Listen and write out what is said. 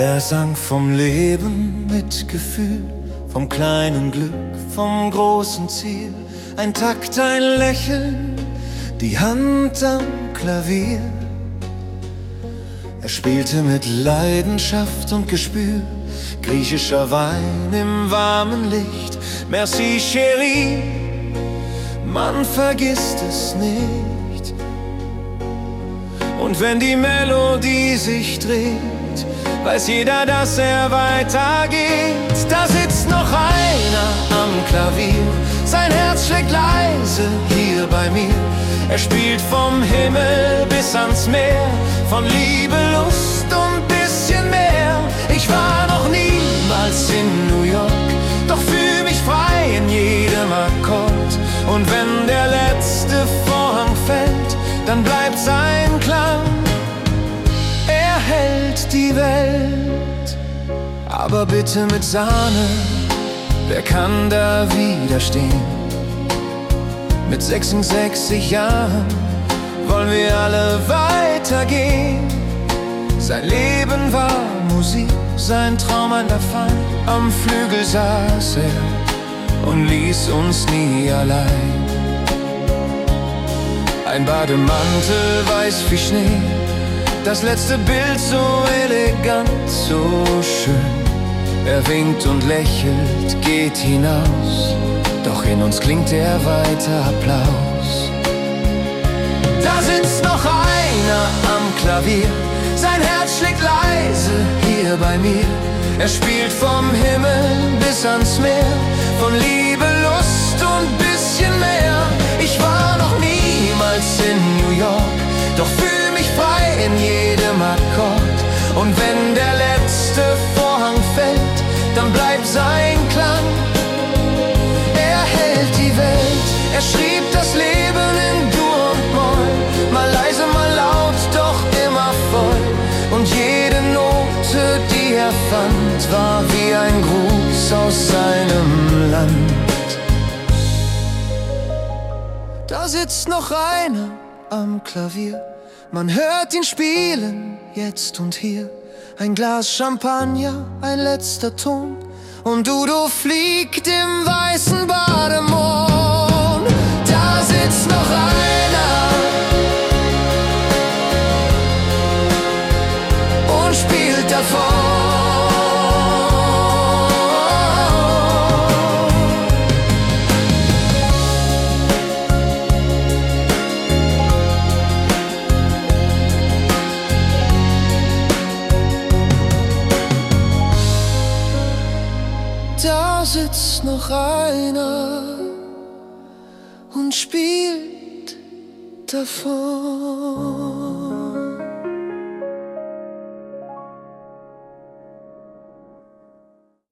Er sang vom Leben mit Gefühl, vom kleinen Glück, vom großen Ziel. Ein Takt, ein Lächeln, die Hand am Klavier. Er spielte mit Leidenschaft und Gespür, griechischer Wein im warmen Licht. Merci, Chérie, man vergisst es nicht. Und wenn die Melodie sich dreht, weiß jeder, dass er weitergeht. Da sitzt noch einer am Klavier, sein Herz schlägt leise hier bei mir. Er spielt vom Himmel bis ans Meer, von Liebe, Lust und bisschen mehr. Ich war noch niemals in New York, doch fühl mich frei in jedem Akkord. Und wenn der letzte Vorhang fällt, dann bleibt sein Klang. Er hält die Welt, aber bitte mit Sahne. Wer kann da widerstehen? Mit 66 Jahren wollen wir alle weitergehen. Sein Leben war Musik, sein Traum ein Lafayette. Am Flügel saß er und ließ uns nie allein. Ein Bademantel weiß wie Schnee, das letzte Bild so elegant, so schön. Er winkt und lächelt, geht hinaus, doch in uns klingt der weiter Applaus. Da sitzt noch einer am Klavier, sein Herz schlägt leise hier bei mir. Er spielt vom Himmel bis ans Meer, von Liebe, Lust und bisschen mehr. Ich war noch niemals in New York, doch fühl mich frei in jedem Akkord. Und wenn der letzte Vorhang fällt, dann bleibt sein Klang. Er hält die Welt, er schrieb das Leben in Dur und Moll. Mal leise, mal laut, doch immer voll. Und jede Note, die er fand, war wie ein Gruß aus seinem Land. Da sitzt noch einer am Klavier, man hört ihn spielen, jetzt und hier. Ein Glas Champagner, ein letzter Ton, und Udo fliegt im weißen Bademond. Da sitzt noch einer und spielt davon. Da sitzt noch einer und spielt davon.